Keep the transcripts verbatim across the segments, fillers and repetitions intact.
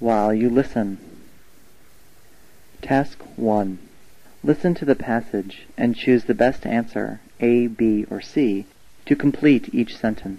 while you listen. Task one. Listen to the passage and choose the best answer, A, B, or C, to complete each sentence.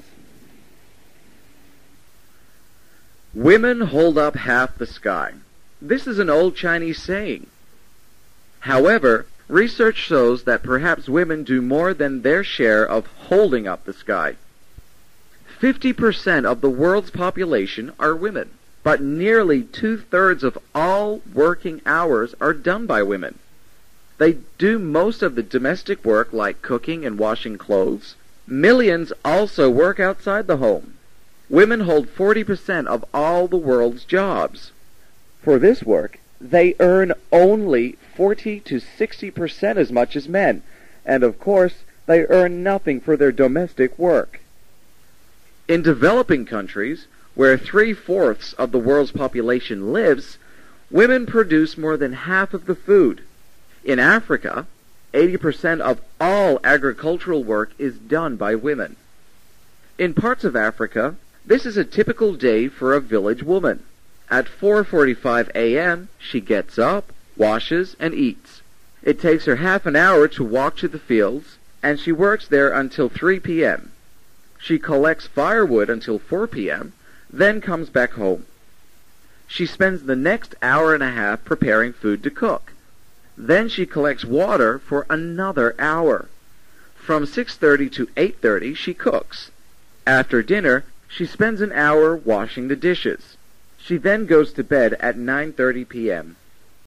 Women hold up half the sky. This is an old Chinese saying. However, research shows that perhaps women do more than their share of holding up the sky. fifty percent of the world's population are women, but nearly two-thirds of all working hours are done by women. They do most of the domestic work like cooking and washing clothes. Millions also work outside the home. Women hold forty percent of all the world's jobs. For this work, they earn only forty to sixty percent as much as men, and of course, they earn nothing for their domestic work. In developing countries, where three-fourths of the world's population lives, women produce more than half of the food. In Africa, eighty percent of all agricultural work is done by women. In parts of Africa, this is a typical day for a village woman. At four forty-five a m, she gets up, washes, and eats. It takes her half an hour to walk to the fields, and she works there until three p m She collects firewood until four p m, then comes back home. She spends the next hour and a half preparing food to cook. Then she collects water for another hour. From six thirty to eight thirty she cooks. After dinner, she spends an hour washing the dishes. She then goes to bed at nine thirty p m